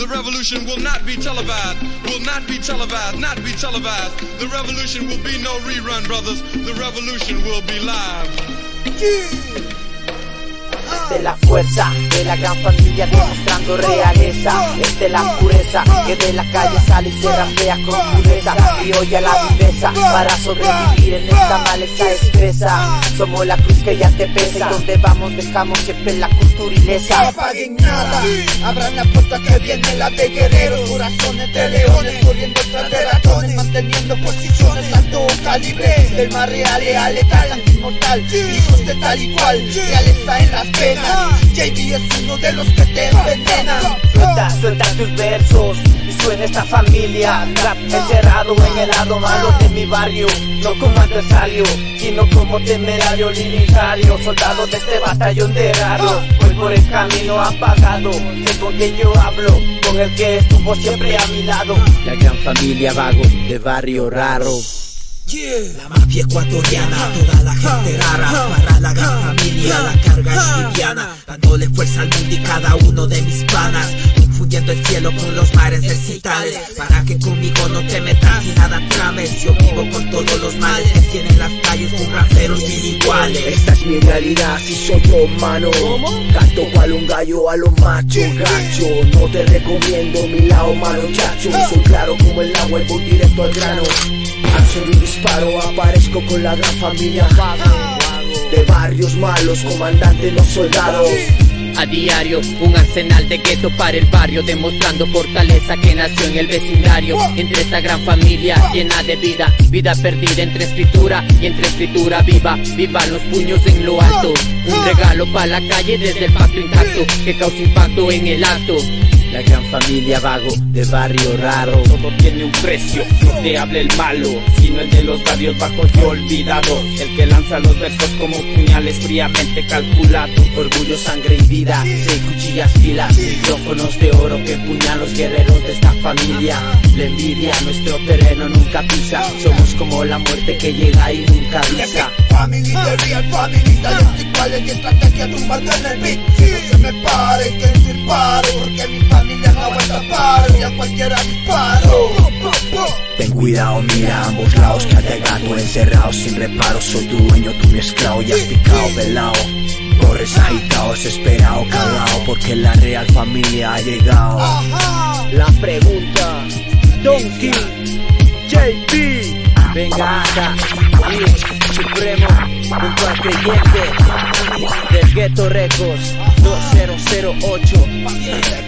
revolution will not be televised, will not be televised, not be televised. The revolution will be no rerun, brothers. The revolution will be live. De la fuerza de la gran familia demostrando realeza. Es de la pureza que de la calle sale y se rapea con pureza. Y oye la viveza para sobrevivir en esta maleza expresa. Somos la cruz que ya te pesa. Donde vamos dejamos siempre la cultura ilesa. No apaguen nada, abran la puerta que viene la de guerreros. Corazones de leones corriendo tras de ratones, manteniendo posiciones alto calibre. Del más real y letal, anti-inmortal, hijos de tal y cual, realeza en las penas. JB es uno de los que te envenenan. Suelta tus versos y suena esta familia. Rap encerrado en el lado malo de mi barrio. No como adversario, sino como temerario limitario. Soldado de este batallón de raro. Voy por el camino apagado, sé con quien yo hablo, con el que estuvo siempre a mi lado. La gran familia vago de barrio raro. La mafia ecuatoriana, toda la gente rara. Para la gran familia la carga es liviana, dándole fuerza al mundo y cada uno de mis panas, confundiendo el cielo con los mares recitales. Para que conmigo no te metas y nada trames. Yo vivo con todos los males que tienen las calles con raperos mil iguales. Esta es mi realidad, si soy yo, mano. Canto cual un gallo a lo macho, gacho. No te recomiendo mi lado malo, chacho. Soy claro como el agua y voy directo al grano. Acción de un disparo, aparezco con la gran familia de barrios malos, comandante, no soldados. A diario, un arsenal de gueto para el barrio, demostrando fortaleza que nació en el vecindario. Entre esta gran familia llena de vida, vida perdida entre escritura y entre escritura viva. Vivan los puños en lo alto, un regalo para la calle desde el pacto intacto que causa impacto en el acto. La gran familia vago de barrio raro. Todo tiene un precio, no te hable el malo, sino el de los barrios bajos y olvidados. El que lanza los versos como puñales fríamente calculados. Orgullo, sangre y vida, 6 cuchillas filas, micrófonos de oro que puñan los guerreros de esta familia. La envidia nuestro terreno nunca pisa, somos como la muerte que llega y nunca avisa. Family, the real family, dialécticales y estrategia tumbando en el beat. Que no se me pare, que no se pare, porque mi familia no aguanta paro y a cualquiera disparo. Ten cuidado, mira a ambos lados, que ate gato encerrado sin reparo. Soy tu dueño, tú mi esclavo, y has picado pelao. Corres agitado, desesperado, cagao, porque la real familia ha llegado. La pregunta, Donkey, JB, venga acá, y Supremo, junto al creyente del Ghetto Records 2008.